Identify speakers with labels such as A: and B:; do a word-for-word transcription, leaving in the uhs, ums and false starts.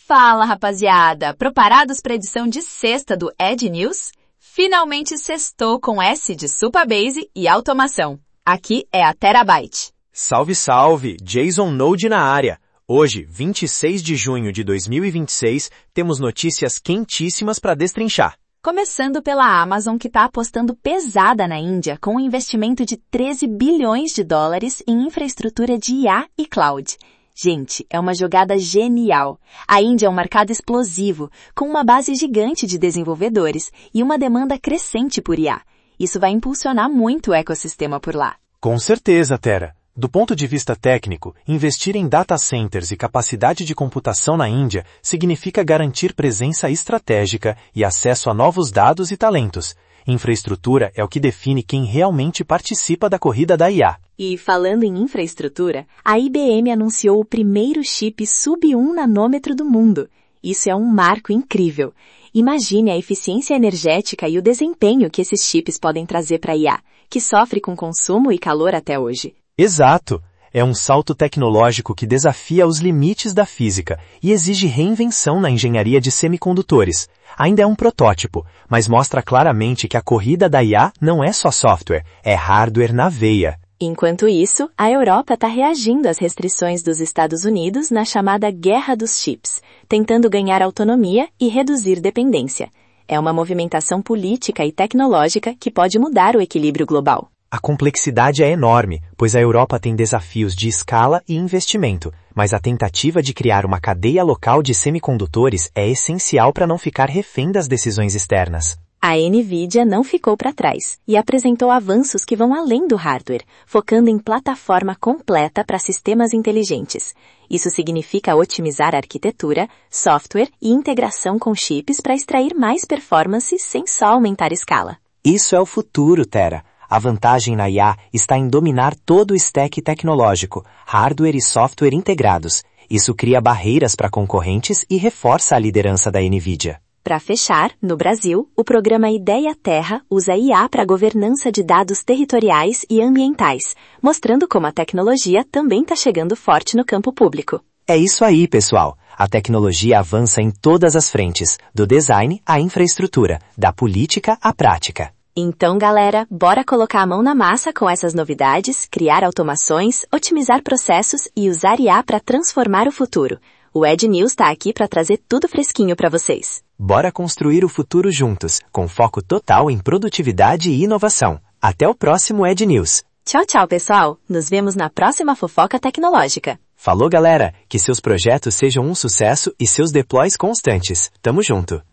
A: Fala, rapaziada! Preparados para a edição de sexta do Ed News? Finalmente sextou com S de Supabase e automação. Aqui é a Terabyte.
B: Salve, salve! Jason Node na área. Hoje, vinte e seis de junho de dois mil e vinte e seis, temos notícias quentíssimas para destrinchar.
A: Começando pela Amazon, que está apostando pesada na Índia com um investimento de treze bilhões de dólares em infraestrutura de I A e cloud. Gente, é uma jogada genial. A Índia é um mercado explosivo, com uma base gigante de desenvolvedores e uma demanda crescente por I A. Isso vai impulsionar muito o ecossistema por lá.
B: Com certeza, Tera. Do ponto de vista técnico, investir em data centers e capacidade de computação na Índia significa garantir presença estratégica e acesso a novos dados e talentos. Infraestrutura é o que define quem realmente participa da corrida da I A.
A: E falando em infraestrutura, a I B M anunciou o primeiro chip sub um nanômetro do mundo. Isso é um marco incrível. Imagine a eficiência energética e o desempenho que esses chips podem trazer para a I A, que sofre com consumo e calor até hoje.
B: Exato! É um salto tecnológico que desafia os limites da física e exige reinvenção na engenharia de semicondutores. Ainda é um protótipo, mas mostra claramente que a corrida da I A não é só software, é hardware na veia.
A: Enquanto isso, a Europa está reagindo às restrições dos Estados Unidos na chamada Guerra dos Chips, tentando ganhar autonomia e reduzir dependência. É uma movimentação política e tecnológica que pode mudar o equilíbrio global.
B: A complexidade é enorme, pois a Europa tem desafios de escala e investimento, mas a tentativa de criar uma cadeia local de semicondutores é essencial para não ficar refém das decisões externas.
A: A NVIDIA não ficou para trás e apresentou avanços que vão além do hardware, focando em plataforma completa para sistemas inteligentes. Isso significa otimizar a arquitetura, software e integração com chips para extrair mais performance sem só aumentar escala.
B: Isso é o futuro, Tera. A vantagem na I A está em dominar todo o stack tecnológico, hardware e software integrados. Isso cria barreiras para concorrentes e reforça a liderança da NVIDIA.
A: Para fechar, no Brasil, o programa Ideia Terra usa I A para governança de dados territoriais e ambientais, mostrando como a tecnologia também está chegando forte no campo público.
B: É isso aí, pessoal. A tecnologia avança em todas as frentes, do design à infraestrutura, da política à prática.
A: Então, galera, bora colocar a mão na massa com essas novidades, criar automações, otimizar processos e usar I A para transformar o futuro. O Ed News está aqui para trazer tudo fresquinho para vocês.
B: Bora construir o futuro juntos, com foco total em produtividade e inovação. Até o próximo Ed News.
A: Tchau, tchau, pessoal. Nos vemos na próxima fofoca tecnológica.
B: Falou, galera. Que seus projetos sejam um sucesso e seus deploys constantes. Tamo junto.